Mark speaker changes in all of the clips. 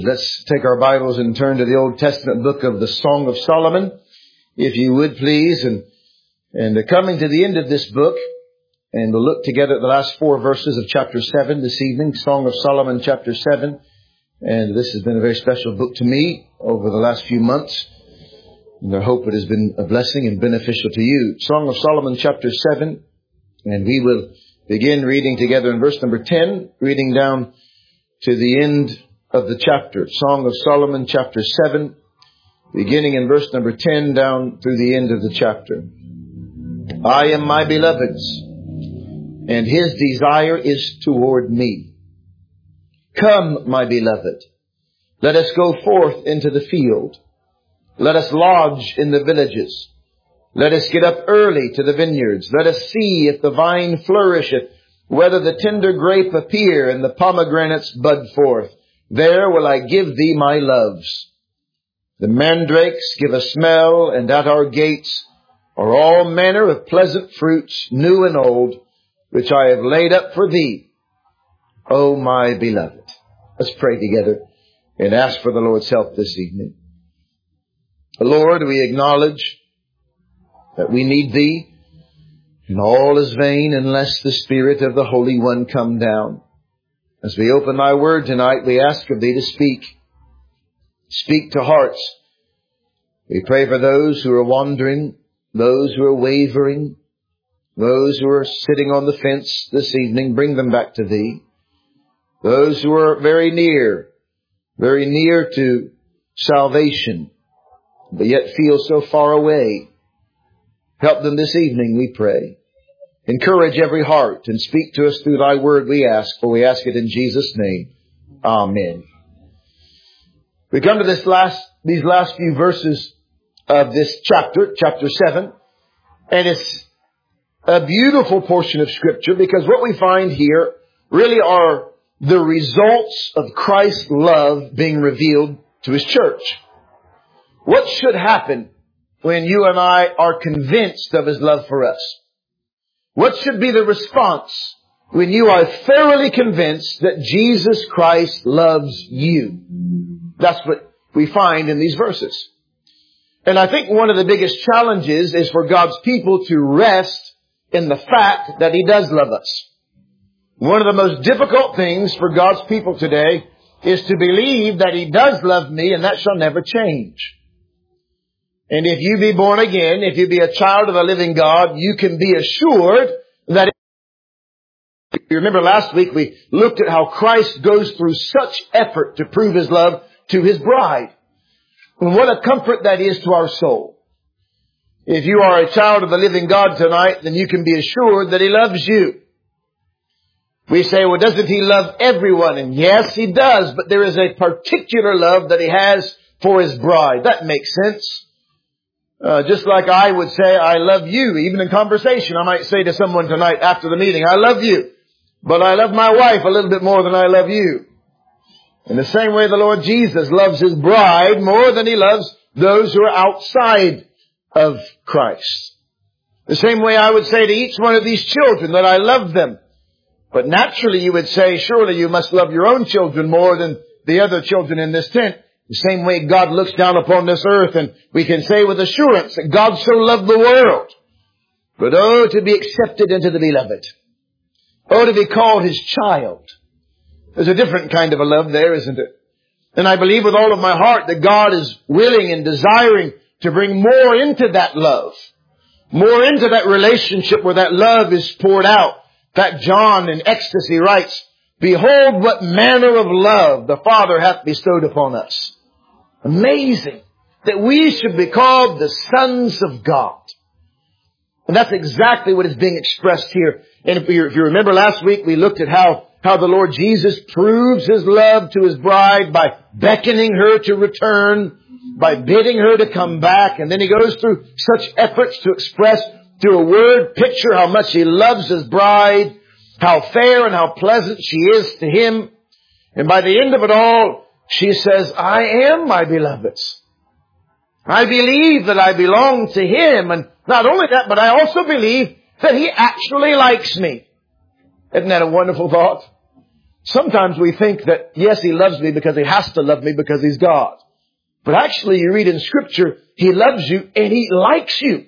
Speaker 1: Let's take our Bibles and turn to the Old Testament book of the Song of Solomon, if you would please. And coming to the end of this book, and we'll look together at the last 4 verses of chapter 7 this evening, Song of Solomon chapter 7. And this has been a very special book to me over the last few months. And I hope it has been a blessing and beneficial to you. Song of Solomon chapter 7. And we will begin reading together in verse number 10, reading down to the end of the chapter. Song of Solomon chapter 7, beginning in verse number 10 down through the end of the chapter. I am my beloved's, and his desire is toward me. Come, my beloved, let us go forth into the field. Let us lodge in the villages. Let us get up early to the vineyards. Let us see if the vine flourisheth, whether the tender grape appear and the pomegranates bud forth. There will I give thee my loves. The mandrakes give a smell, and at our gates are all manner of pleasant fruits, new and old, which I have laid up for thee, O my beloved. Let's pray together and ask for the Lord's help this evening. Lord, we acknowledge that we need thee, and all is vain unless the Spirit of the Holy One come down. As we open thy word tonight, we ask of thee to speak. Speak to hearts. We pray for those who are wandering, those who are wavering, those who are sitting on the fence this evening. Bring them back to thee. Those who are very near to salvation, but yet feel so far away. Help them this evening, we pray. Encourage every heart and speak to us through thy word, we ask, for we ask it in Jesus' name. Amen. We come to these last few verses of this chapter 7, and it's a beautiful portion of Scripture because what we find here really are the results of Christ's love being revealed to His church. What should happen when you and I are convinced of His love for us? What should be the response when you are thoroughly convinced that Jesus Christ loves you? That's what we find in these verses. And I think one of the biggest challenges is for God's people to rest in the fact that He does love us. One of the most difficult things for God's people today is to believe that He does love me and that shall never change. And if you be born again, if you be a child of the living God, you can be assured that you remember last week we looked at how Christ goes through such effort to prove His love to His bride. And what a comfort that is to our soul. If you are a child of the living God tonight, then you can be assured that He loves you. We say, well, doesn't He love everyone? And yes, He does, but there is a particular love that He has for His bride. That makes sense. Just like I would say, I love you. Even in conversation, I might say to someone tonight after the meeting, I love you, but I love my wife a little bit more than I love you. In the same way, the Lord Jesus loves His bride more than He loves those who are outside of Christ. The same way I would say to each one of these children that I love them. But naturally you would say, surely you must love your own children more than the other children in this tent. The same way God looks down upon this earth, and we can say with assurance that God so loved the world. But oh, to be accepted into the beloved. Oh, to be called His child. There's a different kind of a love there, isn't it? And I believe with all of my heart that God is willing and desiring to bring more into that love. More into that relationship where that love is poured out. In fact, John in ecstasy writes, behold what manner of love the Father hath bestowed upon us. Amazing that we should be called the sons of God. And that's exactly what is being expressed here. And if you remember last week, we looked at how the Lord Jesus proves His love to His bride by beckoning her to return, by bidding her to come back. And then He goes through such efforts to express through a word picture how much He loves His bride, how fair and how pleasant she is to Him. And by the end of it all, she says, I am my beloved's. I believe that I belong to Him. And not only that, but I also believe that He actually likes me. Isn't that a wonderful thought? Sometimes we think that, yes, He loves me because He has to love me because He's God. But actually, you read in Scripture, He loves you and He likes you.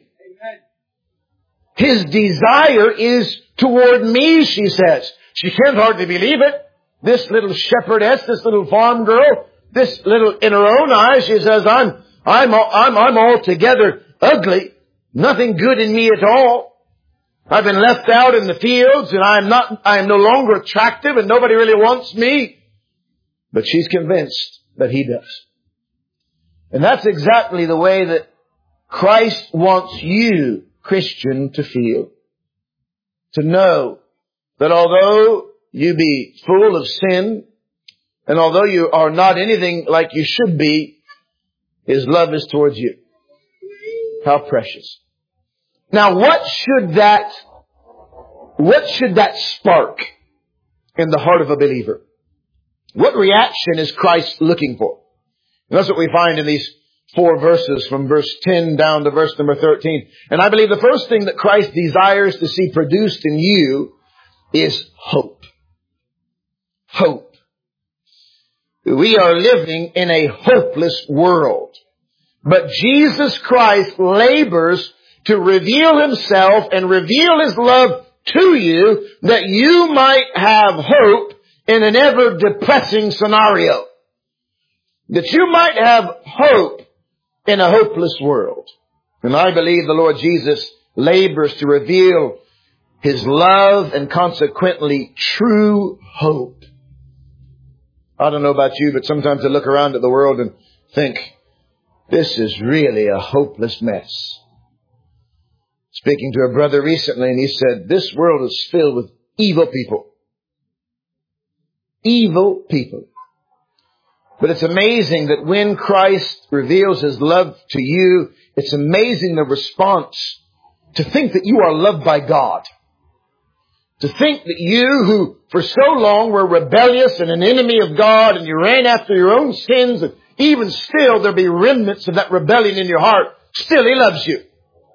Speaker 1: His desire is toward me, she says. She can't hardly believe it. This little shepherdess, this little farm girl, this little, in her own eyes, she says, I'm altogether ugly. Nothing good in me at all. I've been left out in the fields and I am no longer attractive and nobody really wants me. But she's convinced that He does. And that's exactly the way that Christ wants you, Christian, to feel. To know that although you be full of sin, and although you are not anything like you should be, His love is towards you. How precious. Now what should that spark in the heart of a believer? What reaction is Christ looking for? And that's what we find in these 4 verses from verse 10 down to verse number 13. And I believe the first thing that Christ desires to see produced in you is hope. Hope. We are living in a hopeless world. But Jesus Christ labors to reveal Himself and reveal His love to you that you might have hope in an ever-depressing scenario. That you might have hope in a hopeless world. And I believe the Lord Jesus labors to reveal His love and consequently true hope. I don't know about you, but sometimes I look around at the world and think, this is really a hopeless mess. Speaking to a brother recently, and he said, this world is filled with evil people. Evil people. But it's amazing that when Christ reveals His love to you, it's amazing the response to think that you are loved by God. To think that you who for so long were rebellious and an enemy of God and you ran after your own sins, and even still there be remnants of that rebellion in your heart, still He loves you.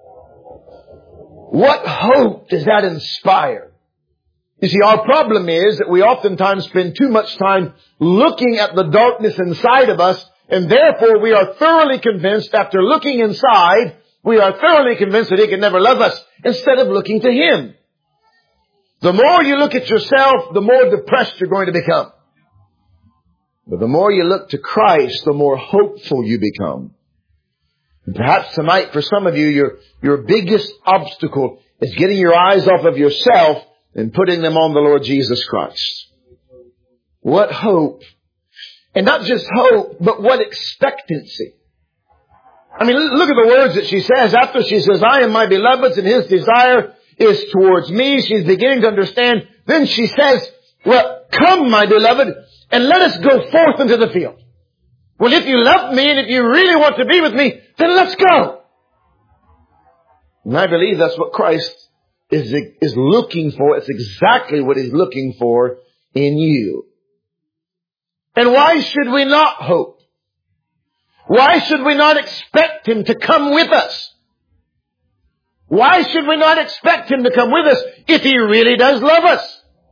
Speaker 1: What hope does that inspire? You see, our problem is that we oftentimes spend too much time looking at the darkness inside of us, and therefore we are thoroughly convinced, after looking inside, we are thoroughly convinced that He can never love us, instead of looking to Him. The more you look at yourself, the more depressed you're going to become. But the more you look to Christ, the more hopeful you become. And perhaps tonight, for some of you, your biggest obstacle is getting your eyes off of yourself and putting them on the Lord Jesus Christ. What hope. And not just hope, but what expectancy. I mean, look at the words that she says. After she says, I am my beloved's and His desire is towards me. She's beginning to understand. Then she says, well, come, my beloved, and let us go forth into the field. Well, if you love me and if you really want to be with me, then let's go. And I believe that's what Christ is looking for. It's exactly what He's looking for in you. And why should we not hope? Why should we not expect Him to come with us? Why should we not expect Him to come with us if He really does love us?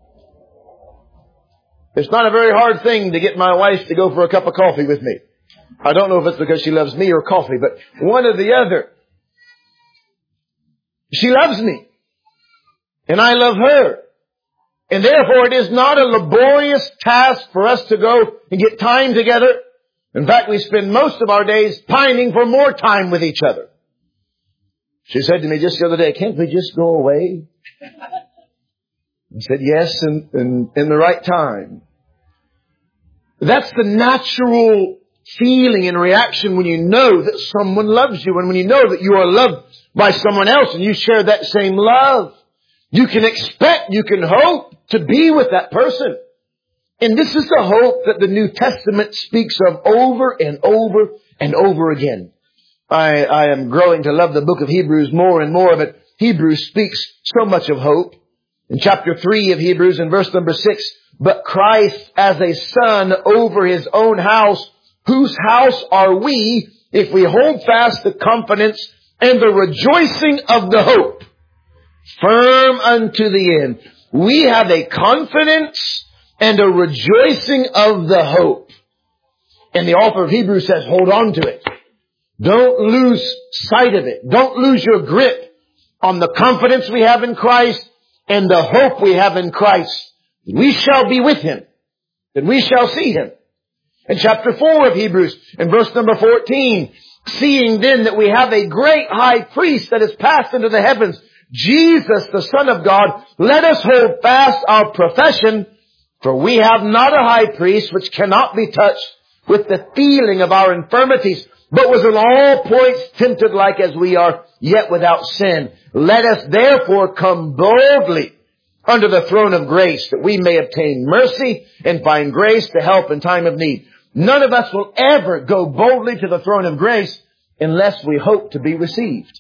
Speaker 1: It's not a very hard thing to get my wife to go for a cup of coffee with me. I don't know if it's because she loves me or coffee, but one or the other. She loves me. And I love her. And therefore it is not a laborious task for us to go and get time together. In fact, we spend most of our days pining for more time with each other. She said to me just the other day, can't we just go away? I said, yes, and in the right time. That's the natural feeling and reaction when you know that someone loves you, and when you know that you are loved by someone else and you share that same love. You can expect, you can hope to be with that person. And this is the hope that the New Testament speaks of over and over and over again. I am growing to love the book of Hebrews more and more, but Hebrews speaks so much of hope. In chapter 3 of Hebrews, in verse number 6, but Christ as a son over His own house, whose house are we if we hold fast the confidence and the rejoicing of the hope, firm unto the end. We have a confidence and a rejoicing of the hope. And the author of Hebrews says, hold on to it. Don't lose sight of it. Don't lose your grip on the confidence we have in Christ and the hope we have in Christ. We shall be with Him, that we shall see Him. In chapter 4 of Hebrews, in verse number 14, seeing then that we have a great high priest that has passed into the heavens, Jesus, the Son of God, let us hold fast our profession, for we have not a high priest which cannot be touched with the feeling of our infirmities, but was in all points tempted like as we are, yet without sin. Let us therefore come boldly under the throne of grace, that we may obtain mercy and find grace to help in time of need. None of us will ever go boldly to the throne of grace unless we hope to be received.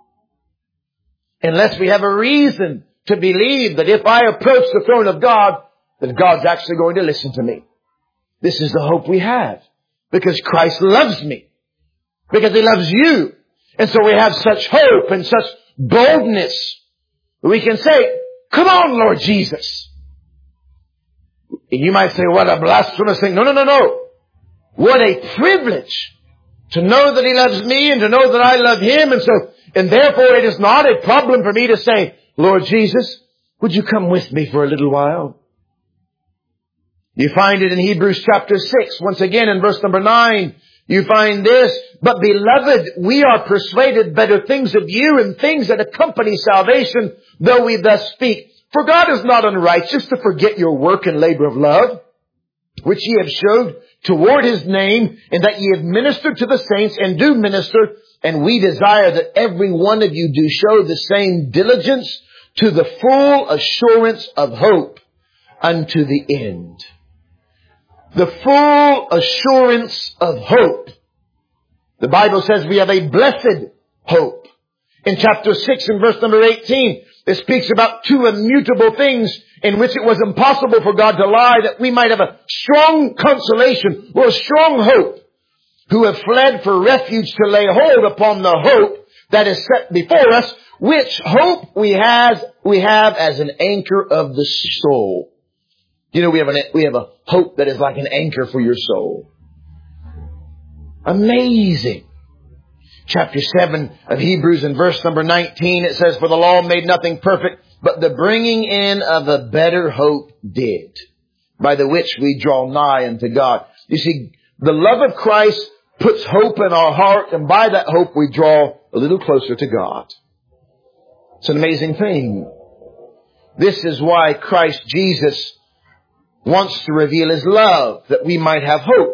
Speaker 1: Unless we have a reason to believe that if I approach the throne of God, that God's actually going to listen to me. This is the hope we have. Because Christ loves me. Because He loves you. And so we have such hope and such boldness. We can say, come on, Lord Jesus. And you might say, what a blasphemous thing. No. What a privilege to know that He loves me and to know that I love Him. And therefore it is not a problem for me to say, Lord Jesus, would you come with me for a little while? You find it in Hebrews chapter 6. Once again in verse number 9, you find this. But beloved, we are persuaded better things of you and things that accompany salvation, though we thus speak. For God is not unrighteous to forget your work and labor of love, which ye have showed toward His name, and that ye have ministered to the saints and do minister. And we desire that every one of you do show the same diligence to the full assurance of hope unto the end. The full assurance of hope. The Bible says we have a blessed hope. In chapter 6 and verse number 18, it speaks about two immutable things in which it was impossible for God to lie, that we might have a strong consolation or a strong hope, who have fled for refuge to lay hold upon the hope that is set before us, which hope we have as an anchor of the soul. You know, we have a hope that is like an anchor for your soul. Amazing. Chapter 7 of Hebrews in verse number 19, it says, for the law made nothing perfect, but the bringing in of a better hope did, by the which we draw nigh unto God. You see, the love of Christ puts hope in our heart, and by that hope we draw a little closer to God. It's an amazing thing. This is why Christ Jesus wants to reveal His love, that we might have hope.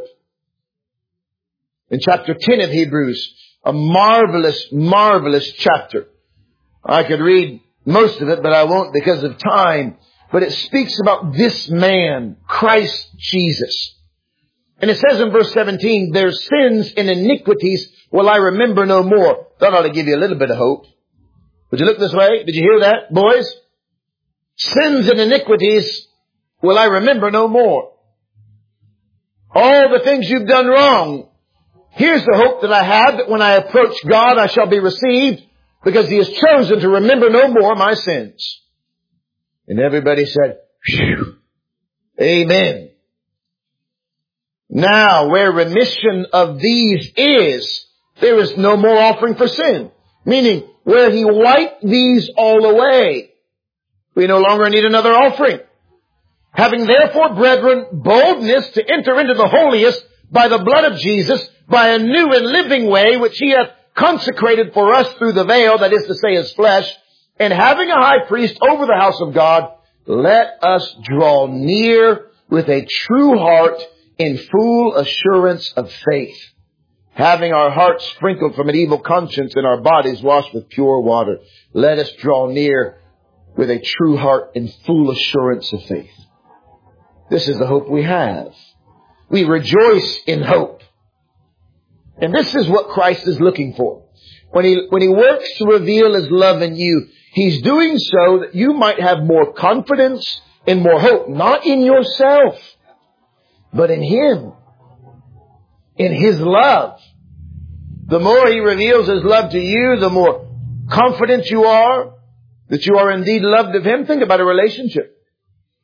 Speaker 1: In chapter 10 of Hebrews, a marvelous, marvelous chapter. I could read most of it, but I won't because of time. But it speaks about this man, Christ Jesus. And it says in verse 17, their sins and iniquities will I remember no more. That ought to give you a little bit of hope. Would you look this way? Did you hear that, boys? Sins and iniquities will I remember no more. All the things you've done wrong. Here's the hope that I have, that when I approach God, I shall be received, because He has chosen to remember no more my sins. And everybody said, phew, amen. Now, where remission of these is, there is no more offering for sin. Meaning, where He wiped these all away, we no longer need another offering. Having therefore, brethren, boldness to enter into the holiest by the blood of Jesus, by a new and living way, which He hath consecrated for us through the veil, that is to say, His flesh, and having a high priest over the house of God, let us draw near with a true heart in full assurance of faith, having our hearts sprinkled from an evil conscience and our bodies washed with pure water. Let us draw near with a true heart in full assurance of faith. This is the hope we have. We rejoice in hope. And this is what Christ is looking for. When he works to reveal His love in you, He's doing so that you might have more confidence and more hope, not in yourself, but in Him, in His love. The more He reveals His love to you, the more confident you are that you are indeed loved of Him. Think about a relationship.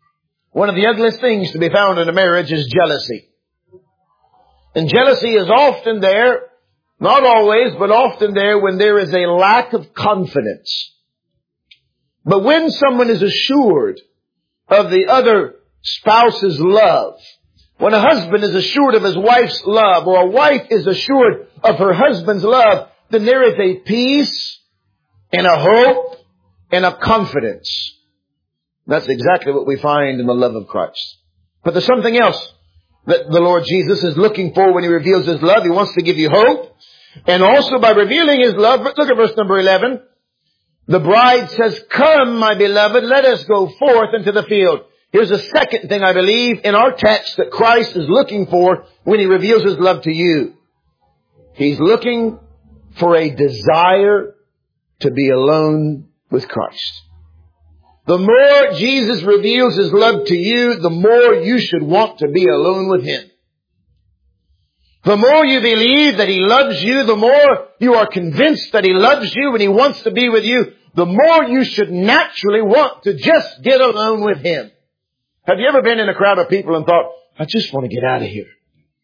Speaker 1: One of the ugliest things to be found in a marriage is jealousy. And jealousy is often there, not always, but often there when there is a lack of confidence. But when someone is assured of the other spouse's love, when a husband is assured of his wife's love, or a wife is assured of her husband's love, then there is a peace and a hope and a confidence. That's exactly what we find in the love of Christ. But there's something else that the Lord Jesus is looking for when He reveals His love. He wants to give you hope. And also by revealing His love, look at verse number 11. The bride says, "Come, my beloved, let us go forth into the field." Here's a second thing I believe in our text that Christ is looking for when He reveals His love to you. He's looking for a desire to be alone with Christ. The more Jesus reveals His love to you, the more you should want to be alone with Him. The more you believe that He loves you, the more you are convinced that He loves you and He wants to be with you, the more you should naturally want to just get alone with Him. Have you ever been in a crowd of people and thought, I just want to get out of here?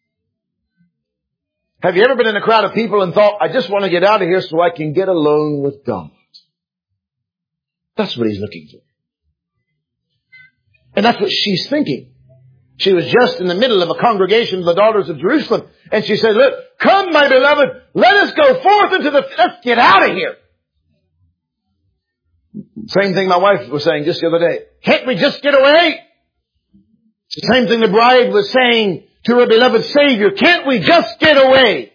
Speaker 1: Have you ever been in a crowd of people and thought, I just want to get out of here so I can get alone with God? That's what He's looking for. And that's what she's thinking. She was just in the middle of a congregation of the daughters of Jerusalem. And she said, "Look, come, my beloved, let us go forth let's get out of here." Same thing my wife was saying just the other day. Can't we just get away? It's the same thing the bride was saying to her beloved Savior. Can't we just get away?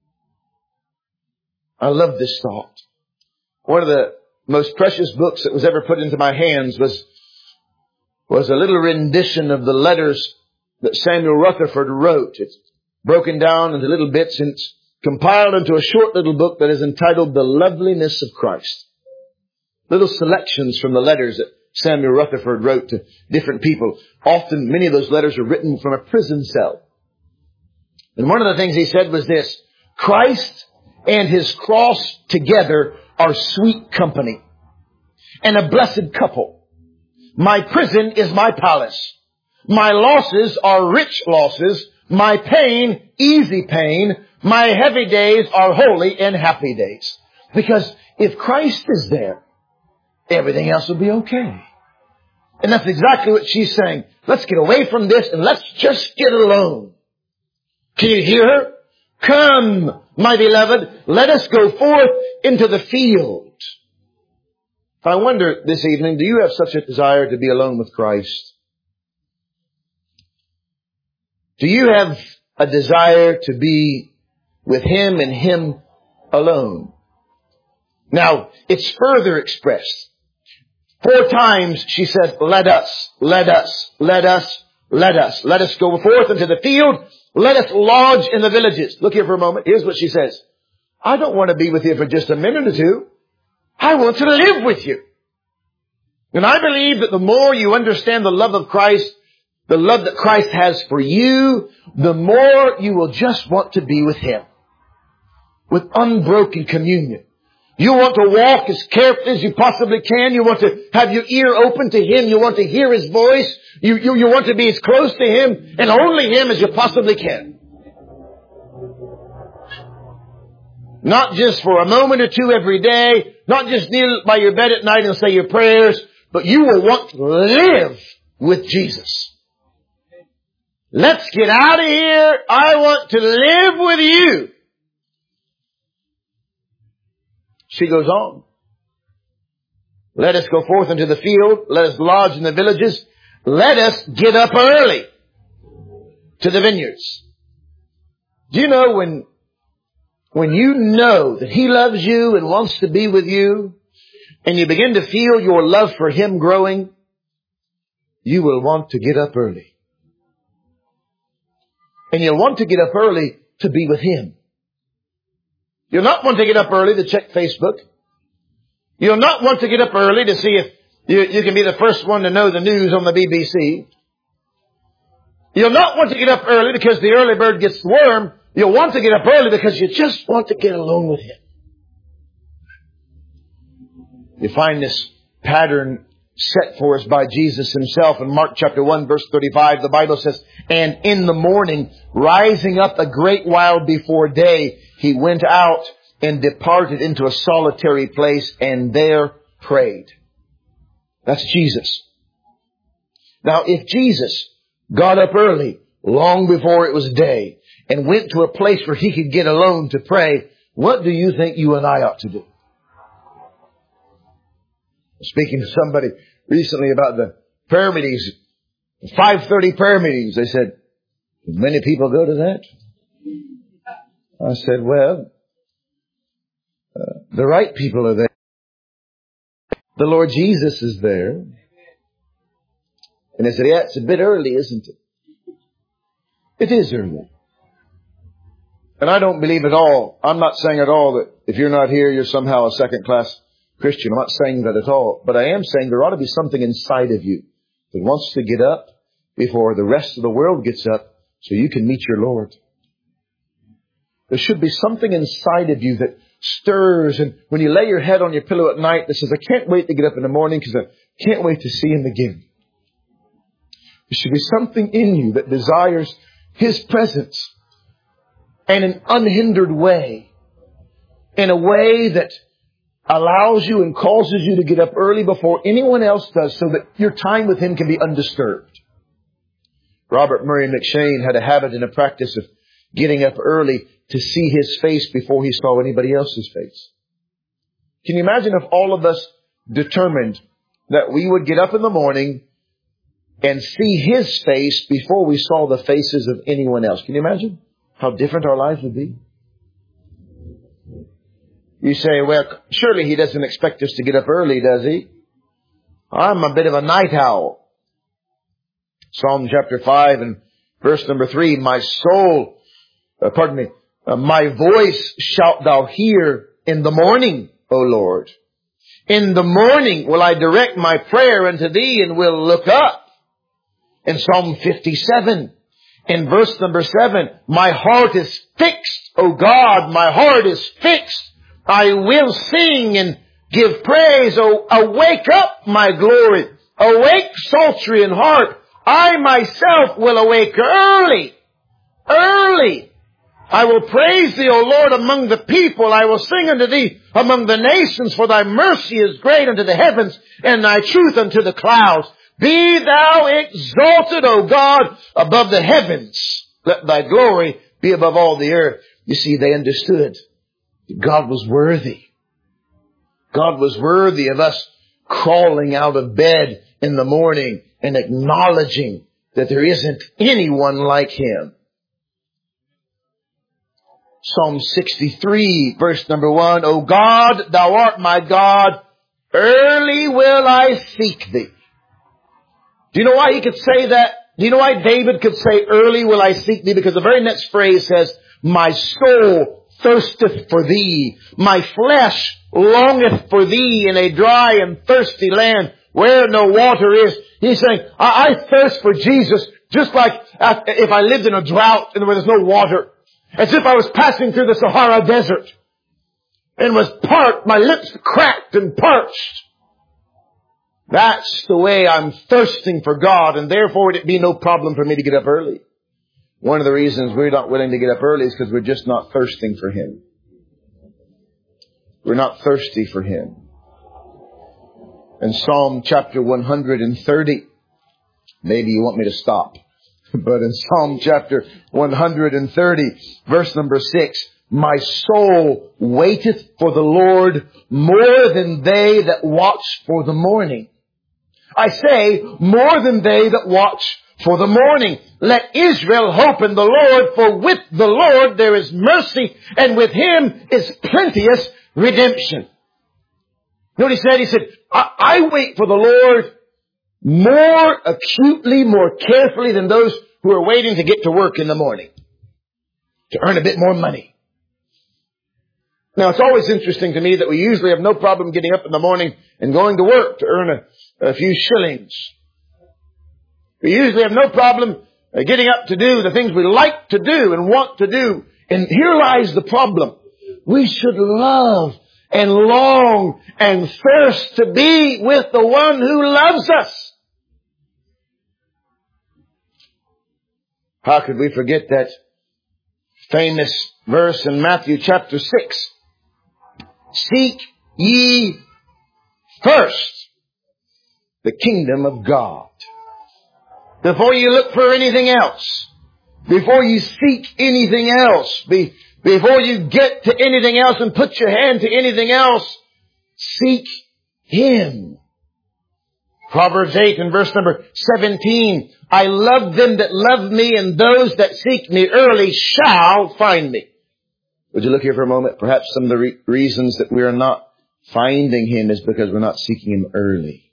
Speaker 1: I love this thought. One of the most precious books that was ever put into my hands was a little rendition of the letters that Samuel Rutherford wrote. It's broken down into little bits and it's compiled into a short little book that is entitled The Loveliness of Christ. Little selections from the letters that Samuel Rutherford wrote to different people. Often, many of those letters are written from a prison cell. And one of the things he said was this: Christ and His cross together are sweet company and a blessed couple. My prison is my palace. My losses are rich losses. My pain, easy pain. My heavy days are holy and happy days. Because if Christ is there, everything else will be okay. And that's exactly what she's saying. Let's get away from this and let's just get alone. Can you hear her? Come, my beloved, let us go forth into the field. I wonder this evening, do you have such a desire to be alone with Christ? Do you have a desire to be with Him and Him alone? Now, it's further expressed. 4 times she said, let us, let us, let us, let us. Let us go forth into the field. Let us lodge in the villages. Look here for a moment. Here's what she says. I don't want to be with you for just a minute or two. I want to live with you. And I believe that the more you understand the love of Christ, the love that Christ has for you, the more you will just want to be with Him. With unbroken communion. You want to walk as carefully as you possibly can. You want to have your ear open to Him. You want to hear His voice. You want to be as close to Him and only Him as you possibly can. Not just for a moment or two every day. Not just kneel by your bed at night and say your prayers. But you will want to live with Jesus. Let's get out of here. I want to live with you. She goes on. Let us go forth into the field. Let us lodge in the villages. Let us get up early to the vineyards. Do you know when you know that He loves you and wants to be with you, and you begin to feel your love for Him growing, you will want to get up early. And you'll want to get up early to be with Him. You'll not want to get up early to check Facebook. You'll not want to get up early to see if you can be the first one to know the news on the BBC. You'll not want to get up early because the early bird gets the worm. You'll want to get up early because you just want to get alone with Him. You find this pattern set for us by Jesus Himself. In Mark chapter 1 verse 35, the Bible says, "And in the morning, rising up a great while before day, He went out and departed into a solitary place and there prayed." That's Jesus. Now, if Jesus got up early, long before it was day, and went to a place where He could get alone to pray, what do you think you and I ought to do? Speaking to somebody recently about the prayer meetings, 5:30 prayer meetings, they said, "Many people go to that?" I said, "Well, the right people are there. The Lord Jesus is there." And they said, "Yeah, it's a bit early, isn't it?" It is early. And I don't believe at all, I'm not saying at all that if you're not here, you're somehow a second-class Christian. I'm not saying that at all. But I am saying there ought to be something inside of you that wants to get up before the rest of the world gets up so you can meet your Lord. There should be something inside of you that stirs, and when you lay your head on your pillow at night that says, "I can't wait to get up in the morning because I can't wait to see Him again." There should be something in you that desires His presence in an unhindered way, in a way that allows you and causes you to get up early before anyone else does so that your time with Him can be undisturbed. Robert Murray McCheyne had a habit and a practice of getting up early to see His face before he saw anybody else's face. Can you imagine if all of us determined that we would get up in the morning and see His face before we saw the faces of anyone else? Can you imagine how different our lives would be? You say, "Well, surely He doesn't expect us to get up early, does He?" I'm a bit of a night owl. Psalm chapter 5 and verse number 3, my voice shalt thou hear in the morning, O Lord. In the morning will I direct my prayer unto Thee and will look up. In Psalm 57, in verse number 7, my heart is fixed, O God, my heart is fixed. I will sing and give praise. Oh, awake up, my glory. Awake, psaltery and harp. I myself will awake early. Early. I will praise Thee, O Lord, among the people. I will sing unto Thee among the nations, for Thy mercy is great unto the heavens, and Thy truth unto the clouds. Be Thou exalted, O God, above the heavens. Let Thy glory be above all the earth. You see, they understood God was worthy. God was worthy of us crawling out of bed in the morning and acknowledging that there isn't anyone like Him. Psalm 63, verse number 1, O God, Thou art my God, early will I seek Thee. Do you know why he could say that? Do you know why David could say, early will I seek Thee? Because the very next phrase says, my soul thirsteth for Thee. My flesh longeth for Thee in a dry and thirsty land where no water is. He's saying, I thirst for Jesus just like if I lived in a drought and where there's no water. As if I was passing through the Sahara Desert and was my lips cracked and parched. That's the way I'm thirsting for God, and therefore it'd be no problem for me to get up early. One of the reasons we're not willing to get up early is because we're just not thirsting for Him. We're not thirsty for Him. In Psalm chapter 130, maybe you want me to stop, but in Psalm chapter 130, verse number 6, my soul waiteth for the Lord more than they that watch for the morning. I say, more than they that watch for the morning. Let Israel hope in the Lord, for with the Lord there is mercy, and with Him is plenteous redemption. You know what he said? He said, I wait for the Lord more acutely, more carefully than those who are waiting to get to work in the morning, to earn a bit more money. Now, it's always interesting to me that we usually have no problem getting up in the morning and going to work to earn a few shillings. We usually have no problem getting up to do the things we like to do and want to do. And here lies the problem. We should love and long and thirst to be with the one who loves us. How could we forget that famous verse in Matthew chapter 6? Seek ye first the kingdom of God. Before you look for anything else, before you seek anything else, before you get to anything else and put your hand to anything else, seek Him. Proverbs 8 and verse number 17, I love them that love me, and those that seek me early shall find me. Would you look here for a moment? Perhaps some of the reasons that we are not finding Him is because we're not seeking Him early.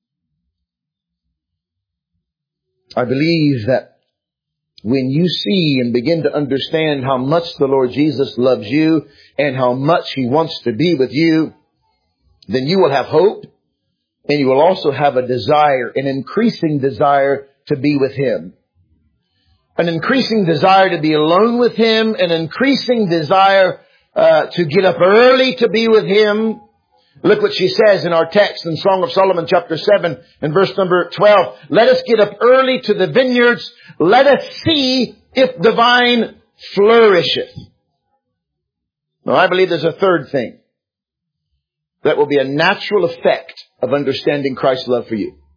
Speaker 1: I believe that when you see and begin to understand how much the Lord Jesus loves you and how much He wants to be with you, then you will have hope, and you will also have a desire, an increasing desire to be with Him. An increasing desire to be alone with Him, an increasing desire to get up early to be with Him. Look what she says in our text in Song of Solomon chapter 7 and verse number 12. Let us get up early to the vineyards. Let us see if the vine flourisheth. Now I believe there's a third thing that will be a natural effect of understanding Christ's love for you.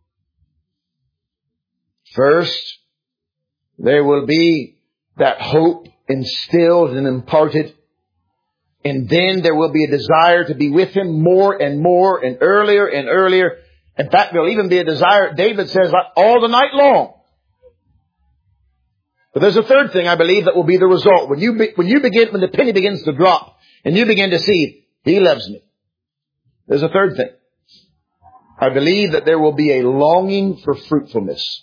Speaker 1: First, there will be that hope instilled and imparted. And then there will be a desire to be with Him more and more and earlier and earlier. In fact, there will even be a desire, David says, all the night long. But there's a third thing I believe that will be the result. When the penny begins to drop and you begin to see, He loves me. There's a third thing. I believe that there will be a longing for fruitfulness.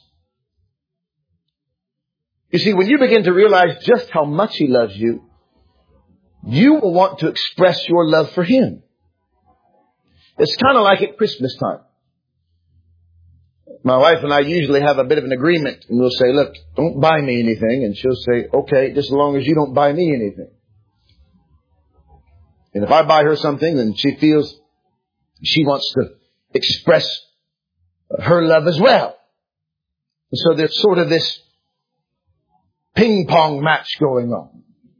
Speaker 1: You see, when you begin to realize just how much He loves you, you will want to express your love for Him. It's kind of like at Christmas time. My wife and I usually have a bit of an agreement, and we'll say, look, don't buy me anything. And she'll say, okay, just as long as you don't buy me anything. And if I buy her something, then she feels she wants to express her love as well. And so there's sort of this ping pong match going on.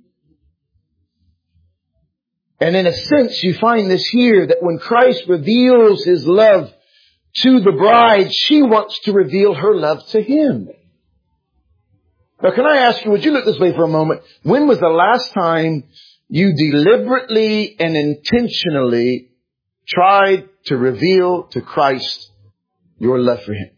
Speaker 1: And in a sense, you find this here, that when Christ reveals His love to the bride, she wants to reveal her love to Him. Now, can I ask you, would you look this way for a moment? When was the last time you deliberately and intentionally tried to reveal to Christ your love for Him?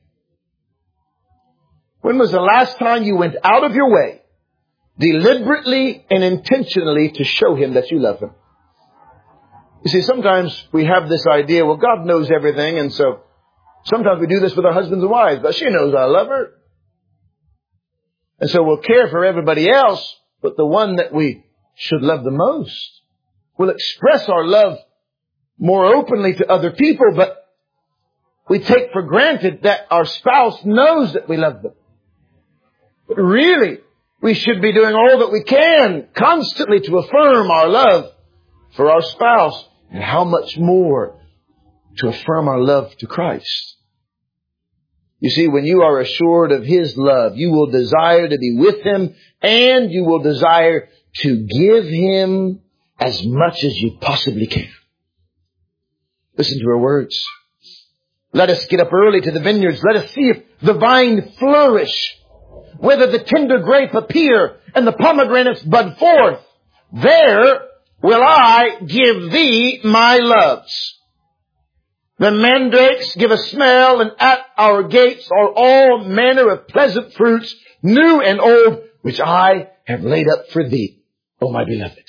Speaker 1: When was the last time you went out of your way, deliberately and intentionally, to show Him that you love Him? You see, sometimes we have this idea, well, God knows everything, and so sometimes we do this with our husbands and wives, but she knows I love her. And so we'll care for everybody else, but the one that we should love the most, we'll express our love more openly to other people, but we take for granted that our spouse knows that we love them. But really, we should be doing all that we can constantly to affirm our love for our spouse, and how much more to affirm our love to Christ. You see, when you are assured of His love, you will desire to be with Him, and you will desire to give Him as much as you possibly can. Listen to her words. Let us get up early to the vineyards. Let us see if the vine flourish, whether the tender grape appear and the pomegranates bud forth. There will I give thee my loves. The mandrakes give a smell, and at our gates are all manner of pleasant fruits, new and old, which I have laid up for thee, O my beloved.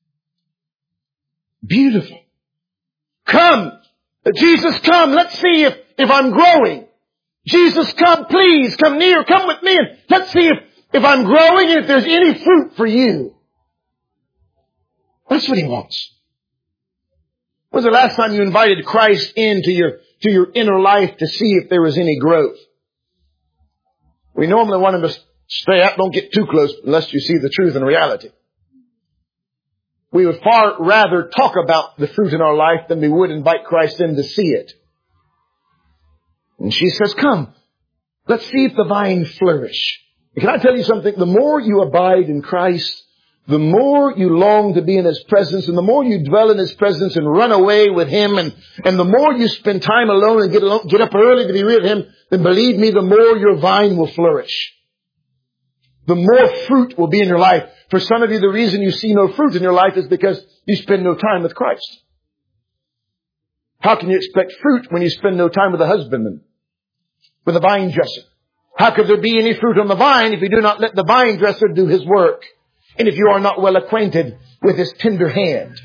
Speaker 1: Beautiful. Come, Jesus, come. Let's see if I'm growing. Jesus, come, please, come near, come with me, and let's see if I'm growing and if there's any fruit for you. That's what He wants. When was the last time you invited Christ into your inner life to see if there was any growth? We normally want Him to stay out, don't get too close unless you see the truth and reality. we would far rather talk about the fruit in our life than we would invite Christ in to see it. And she says, come, let's see if the vine flourish. And can I tell you something? The more you abide in Christ, the more you long to be in His presence, and the more you dwell in His presence and run away with Him, and the more you spend time alone and get up early to be with Him, then believe me, the more your vine will flourish. The more fruit will be in your life. For some of you, the reason you see no fruit in your life is because you spend no time with Christ. How can you expect fruit when you spend no time with a husbandman, with a vine dresser? How could there be any fruit on the vine if you do not let the vine dresser do his work? And if you are not well acquainted with His tender hand?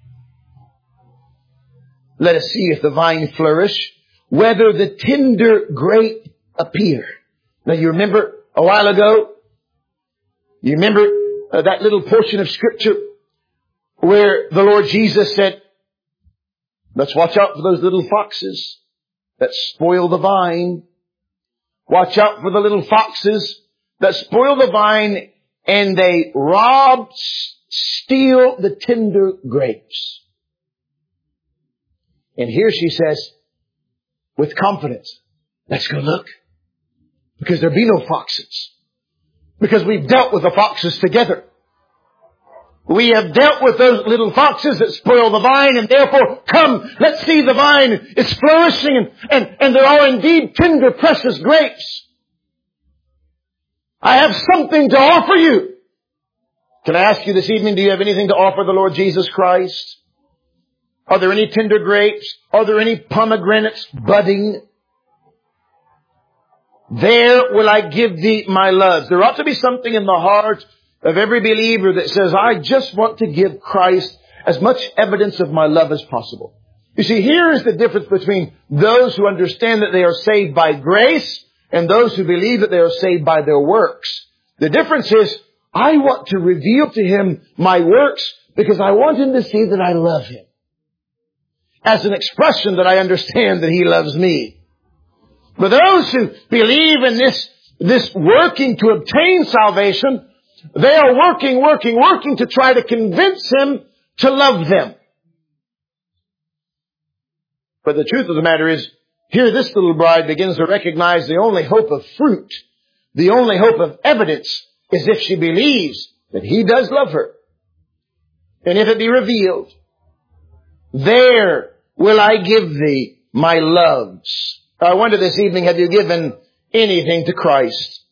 Speaker 1: Let us see if the vine flourish, whether the tender grape appear. Now you remember a while ago, you remember that little portion of Scripture where the Lord Jesus said, let's watch out for those little foxes that spoil the vine. Watch out for the little foxes that spoil the vine, and they rob, steal the tender grapes. And here she says, with confidence, let's go look. Because there'll be no foxes. Because we've dealt with the foxes together. We have dealt with those little foxes that spoil the vine, and therefore, come, let's see the vine is flourishing, and there are indeed tender, precious grapes. I have something to offer you. Can I ask you this evening, do you have anything to offer the Lord Jesus Christ? Are there any tender grapes? Are there any pomegranates budding? There will I give thee my loves. There ought to be something in the heart of every believer that says, I just want to give Christ as much evidence of my love as possible. You see, here is the difference between those who understand that they are saved by grace and those who believe that they are saved by their works. The difference is, I want to reveal to Him my works because I want Him to see that I love Him. As an expression that I understand that He loves me. For those who believe in this working to obtain salvation, they are working to try to convince Him to love them. But the truth of the matter is, here this little bride begins to recognize the only hope of fruit, the only hope of evidence, is if she believes that He does love her. And if it be revealed, there will I give thee my loves. I wonder this evening, have you given anything to Christ?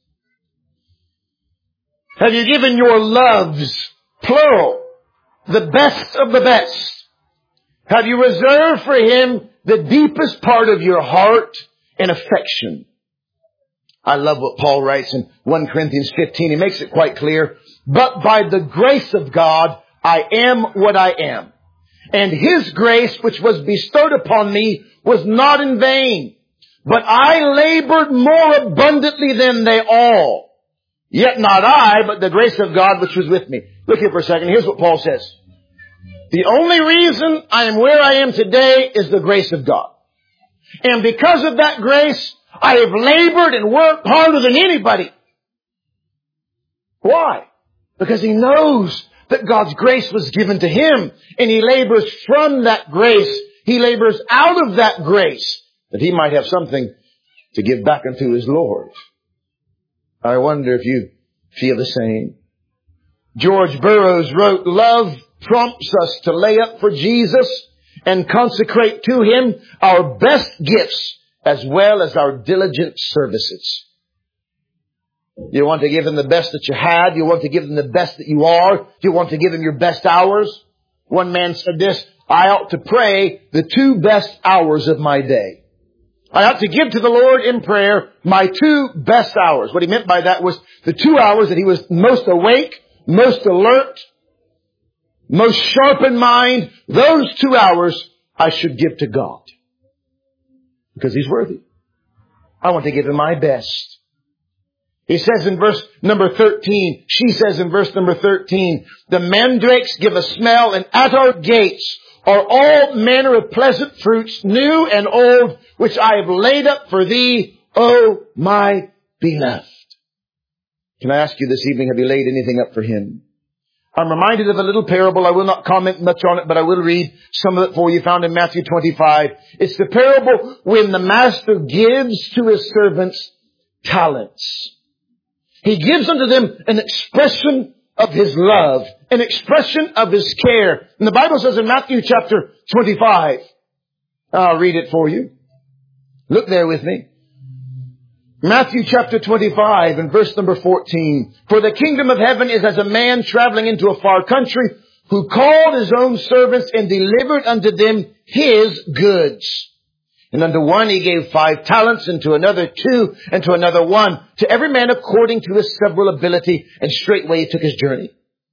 Speaker 1: Have you given your loves, plural, the best of the best? Have you reserved for Him the deepest part of your heart and affection? I love what Paul writes in 1 Corinthians 15. He makes it quite clear. But by the grace of God, I am what I am. And His grace, which was bestowed upon me, was not in vain. But I labored more abundantly than they all. Yet not I, but the grace of God which was with me. Look here for a second. Here's what Paul says. The only reason I am where I am today is the grace of God. And because of that grace, I have labored and worked harder than anybody. Why? Because he knows that God's grace was given to him, and he labors from that grace. He labors out of that grace that he might have something to give back unto his Lord. I wonder if you feel the same. George Burroughs wrote, love prompts us to lay up for Jesus and consecrate to Him our best gifts as well as our diligent services. You want to give Him the best that you had. You want to give Him the best that you are. You want to give Him your best hours. One man said this, I ought to pray the 2 best hours of my day. I ought to give to the Lord in prayer my 2 best hours. What he meant by that was the 2 hours that he was most awake, most alert, most sharp in mind. Those 2 hours I should give to God. Because He's worthy. I want to give Him my best. He says in verse number 13, she says in verse number 13, the mandrakes give a smell, and at our gates are all manner of pleasant fruits, new and old, which I have laid up for thee, O my beloved. Can I ask you this evening, have you laid anything up for Him? I'm reminded of a little parable. I will not comment much on it, but I will read some of it for you, found in Matthew 25. It's the parable when the master gives to his servants talents. He gives unto them an expression of his love, an expression of his care. And the Bible says in Matthew chapter 25, I'll read it for you. Look there with me. Matthew chapter 25 and verse number 14. For the kingdom of heaven is as a man traveling into a far country, who called his own servants and delivered unto them his goods. And unto one he gave 5 talents, and to another 2, and to another 1, to every man according to his several ability, and straightway he took his journey.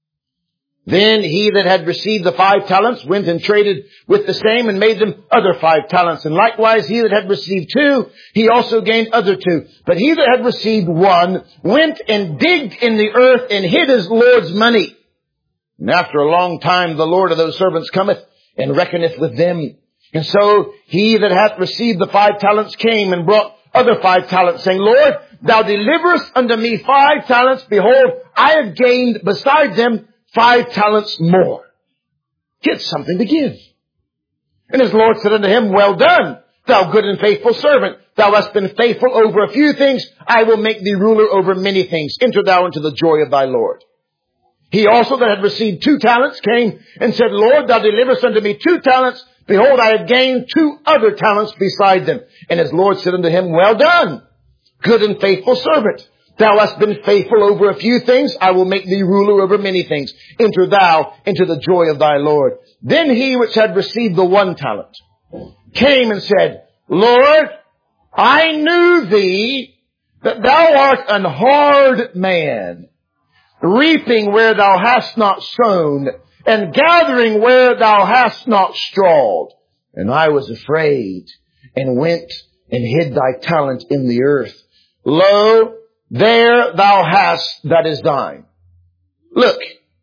Speaker 1: Then he that had received the 5 talents went and traded with the same, and made them other 5 talents. And likewise he that had received 2, he also gained other 2. But he that had received 1 went and digged in the earth, and hid his Lord's money. And after a long time the Lord of those servants cometh, and reckoneth with them. And so he that hath received the 5 talents came and brought other 5 talents, saying, Lord, thou deliverest unto me 5 talents. Behold, I have gained beside them 5 talents more. Get something to give. And his Lord said unto him, Well done, thou good and faithful servant. Thou hast been faithful over a few things. I will make thee ruler over many things. Enter thou into the joy of thy Lord. He also that had received 2 talents came and said, Lord, thou deliverest unto me 2 talents. Behold, I have gained 2 other talents beside them. And his Lord said unto him, Well done, good and faithful servant. Thou hast been faithful over a few things. I will make thee ruler over many things. Enter thou into the joy of thy Lord. Then he which had received the 1 talent came and said, Lord, I knew thee that thou art an hard man, reaping where thou hast not sown, and gathering where thou hast not strawed. And I was afraid, and went and hid thy talent in the earth. Lo, there thou hast that is thine. Look,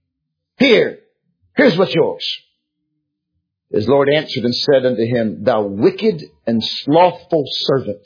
Speaker 1: here's what's yours. His Lord answered and said unto him, Thou wicked and slothful servant,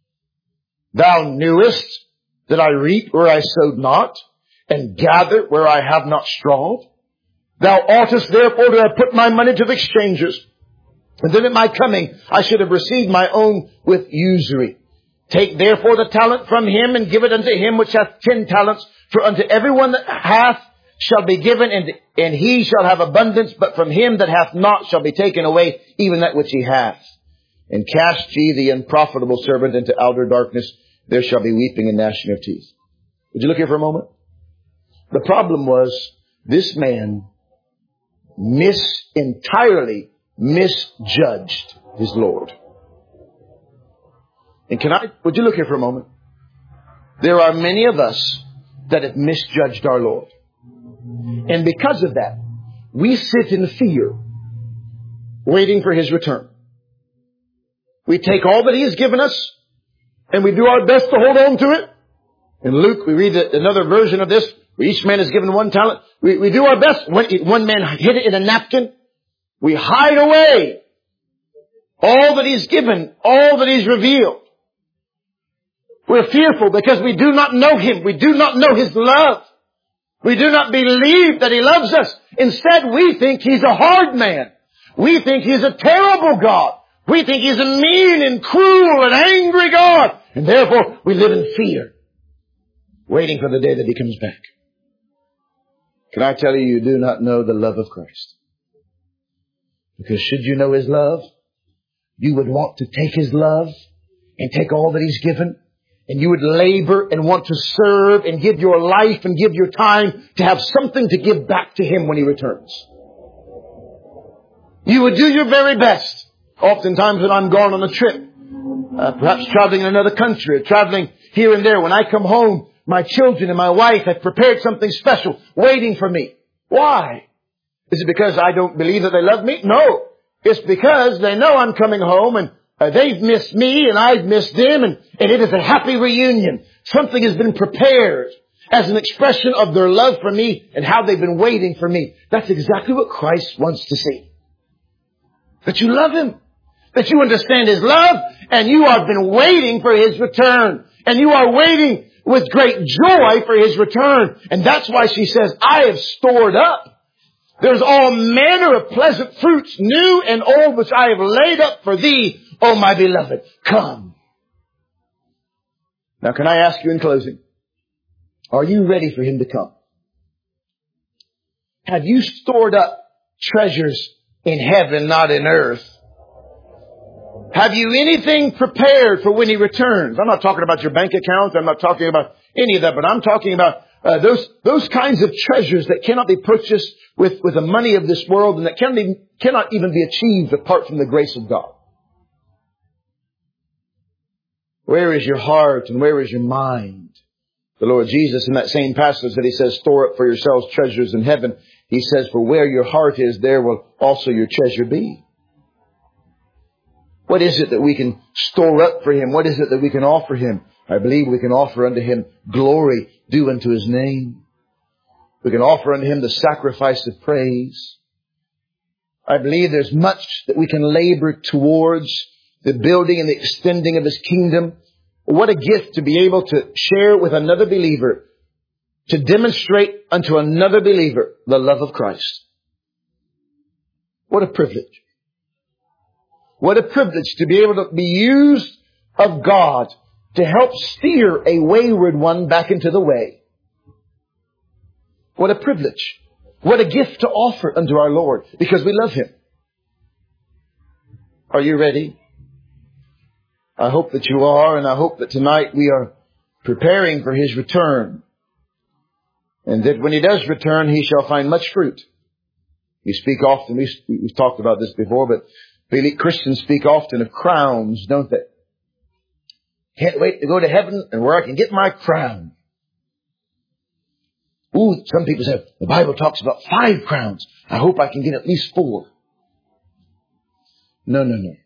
Speaker 1: thou knewest that I reap where I sowed not, and gather where I have not strawed. Thou oughtest therefore to have put my money to the exchangers, and then at my coming I should have received my own with usury. Take therefore the talent from him, and give it unto him which hath 10 talents. For unto everyone that hath shall be given, and he shall have abundance. But from him that hath not shall be taken away even that which he hath. And cast ye the unprofitable servant into outer darkness. There shall be weeping and gnashing of teeth. Would you look here for a moment? The problem was this man entirely misjudged his Lord. And would you look here for a moment? There are many of us that have misjudged our Lord. And because of that, we sit in fear, waiting for his return. We take all that he has given us, and we do our best to hold on to it. In Luke, we read another version of this, where each man is given 1 talent. We do our best. One man hid it in a napkin. We hide away all that he's given, all that he's revealed. We're fearful because we do not know him. We do not know his love. We do not believe that he loves us. Instead, we think he's a hard man. We think he's a terrible God. We think he's a mean and cruel and angry God. And therefore, we live in fear, waiting for the day that he comes back. Can I tell you, you do not know the love of Christ. Because should you know his love, you would want to take his love and take all that he's given, and you would labor and want to serve and give your life and give your time to have something to give back to him when he returns. You would do your very best. Oftentimes when I'm gone on a trip, perhaps traveling in another country, or traveling here and there, when I come home, my children and my wife have prepared something special waiting for me. Why? Is it because I don't believe that they love me? No. It's because they know I'm coming home, and they've missed me and I've missed them, and it is a happy reunion. Something has been prepared as an expression of their love for me and how they've been waiting for me. That's exactly what Christ wants to see. That you love him. That you understand his love, and you have been waiting for his return. And you are waiting with great joy for His return. And that's why she says, I have stored up. There's all manner of pleasant fruits, new and old, which I have laid up for thee, O my beloved. Come. Now, can I ask you in closing, are you ready for Him to come? Have you stored up treasures in heaven, not in earth? Have you anything prepared for when He returns? I'm not talking about your bank account. I'm not talking about any of that, but I'm talking about those kinds of treasures that cannot be purchased with the money of this world and that cannot even be achieved apart from the grace of God. Where is your heart and where is your mind? The Lord Jesus, in that same passage that He says, store up for yourselves treasures in heaven, He says, for where your heart is, there will also your treasure be. What is it that we can store up for Him? What is it that we can offer Him? I believe we can offer unto Him glory due unto His name. We can offer unto Him the sacrifice of praise. I believe there's much that we can labor towards the building and the extending of His kingdom. What a gift to be able to share with another believer, to demonstrate unto another believer the love of Christ. What a privilege. What a privilege to be able to be used of God to help steer a wayward one back into the way. What a privilege. What a gift to offer unto our Lord because we love Him. Are you ready? I hope that you are, and I hope that tonight we are preparing for His return. And that when He does return, He shall find much fruit. We speak often, we've talked about this before, but Christians speak often of crowns, don't they? Can't wait to go to heaven and where I can get my crown. Ooh, some people say, the Bible talks about 5 crowns. I hope I can get at least 4. No.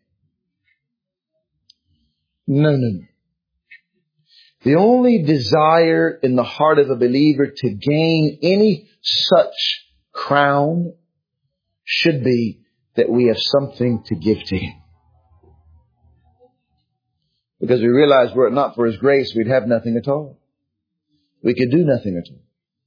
Speaker 1: The only desire in the heart of a believer to gain any such crown should be that we have something to give to Him. Because we realize were it not for His grace, we'd have nothing at all. We could do nothing at all.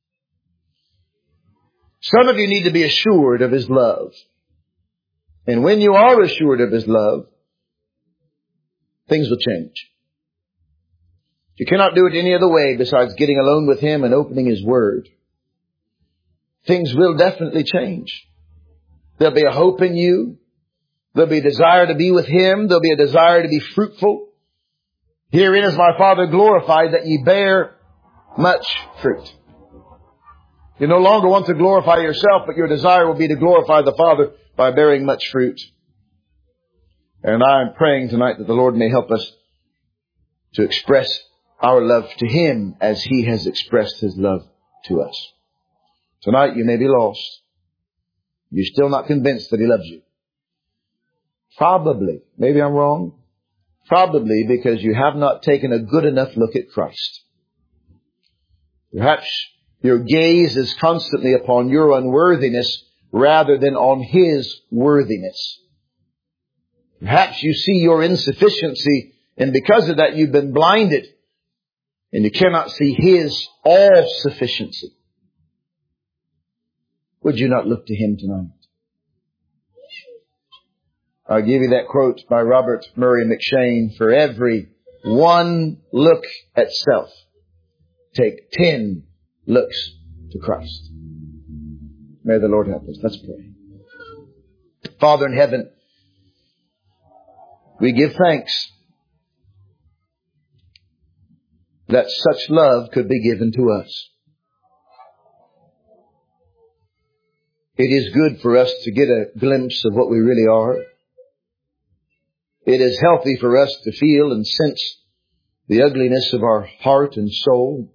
Speaker 1: Some of you need to be assured of His love. And when you are assured of His love, things will change. You cannot do it any other way besides getting alone with Him and opening His Word. Things will definitely change. There'll be a hope in you. There'll be a desire to be with Him. There'll be a desire to be fruitful. Herein is my Father glorified, that ye bear much fruit. You no longer want to glorify yourself, but your desire will be to glorify the Father by bearing much fruit. And I'm praying tonight that the Lord may help us to express our love to Him as He has expressed His love to us. Tonight you may be lost. You're still not convinced that He loves you. Probably, maybe I'm wrong, probably because you have not taken a good enough look at Christ. Perhaps your gaze is constantly upon your unworthiness rather than on His worthiness. Perhaps you see your insufficiency, and because of that you've been blinded and you cannot see His all-sufficiency. Would you not look to Him tonight? I'll give you that quote by Robert Murray McCheyne. For every one look at self, take 10 looks to Christ. May the Lord help us. Let's pray. Father in heaven, we give thanks that such love could be given to us. It is good for us to get a glimpse of what we really are. It is healthy for us to feel and sense the ugliness of our heart and soul.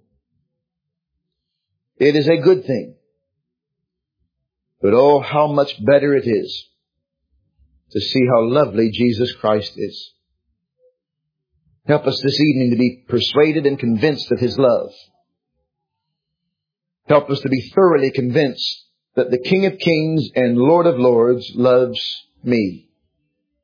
Speaker 1: It is a good thing. But oh, how much better it is to see how lovely Jesus Christ is. Help us this evening to be persuaded and convinced of His love. Help us to be thoroughly convinced that the King of Kings and Lord of Lords loves me.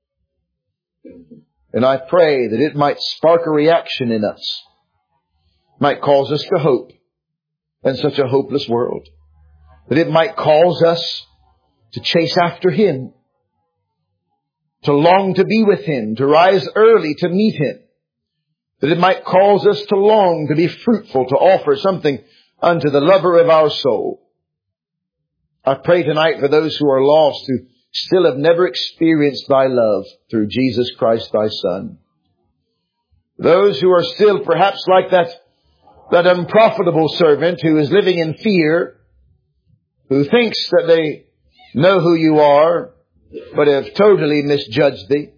Speaker 1: And I pray that it might spark a reaction in us. might cause us to hope in such a hopeless world. That it might cause us to chase after Him, to long to be with Him, to rise early to meet Him. That it might cause us to long to be fruitful, to offer something unto the lover of our soul. I pray tonight for those who are lost, who still have never experienced Thy love through Jesus Christ, Thy Son. Those who are still perhaps like that unprofitable servant who is living in fear, who thinks that they know who You are, but have totally misjudged Thee.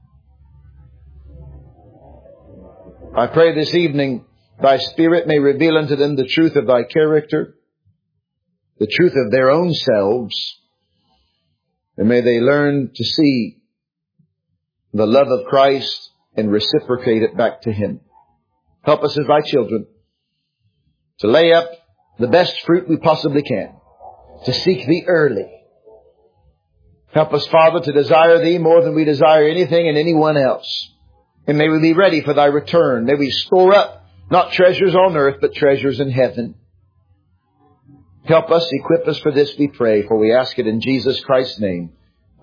Speaker 1: I pray this evening Thy Spirit may reveal unto them the truth of Thy character, the truth of their own selves, and may they learn to see the love of Christ and reciprocate it back to Him. Help us as Thy children to lay up the best fruit we possibly can, to seek Thee early. Help us, Father, to desire Thee more than we desire anything and anyone else. And may we be ready for Thy return. May we store up not treasures on earth, but treasures in heaven. Help us, equip us for this, we pray, for we ask it in Jesus Christ's name.